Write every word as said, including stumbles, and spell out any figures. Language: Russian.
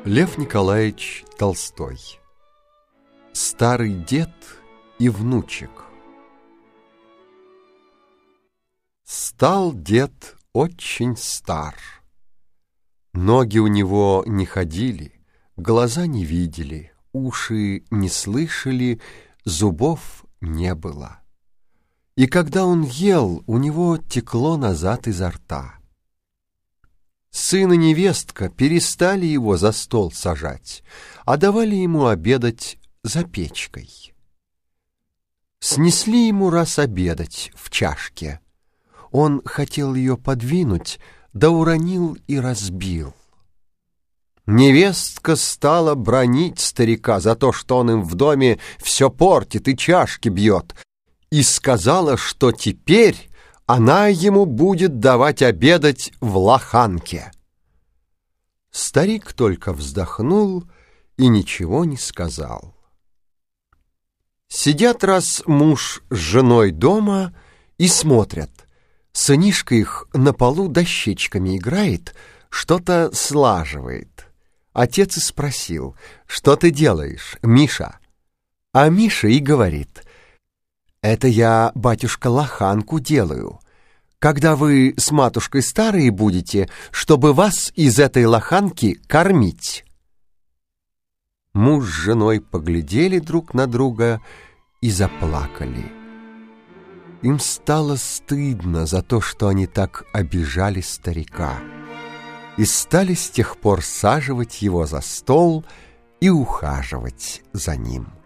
Лев Николаевич Толстой. Старый дед и внучек. Стал дед очень стар. Ноги у него не ходили, глаза не видели, уши не слышали, зубов не было. И когда он ел, у него текло назад изо рта. Сын и невестка перестали его за стол сажать, а давали ему обедать за печкой. Снесли ему раз обедать в чашке. Он хотел ее подвинуть, да уронил и разбил. Невестка стала бранить старика за то, что он им в доме все портит и чашки бьет, и сказала, что теперь она ему будет давать обедать в лоханке. Старик только вздохнул и ничего не сказал. Сидят раз муж с женой дома и смотрят. Сынишка их на полу дощечками играет, что-то слаживает. Отец и спросил: «Что ты делаешь, Миша?» А Миша и говорит: «Это я, батюшка, лоханку делаю. Когда вы с матушкой старые будете, чтобы вас из этой лоханки кормить». Муж с женой поглядели друг на друга и заплакали. Им стало стыдно за то, что они так обижали старика, и стали с тех пор саживать его за стол и ухаживать за ним.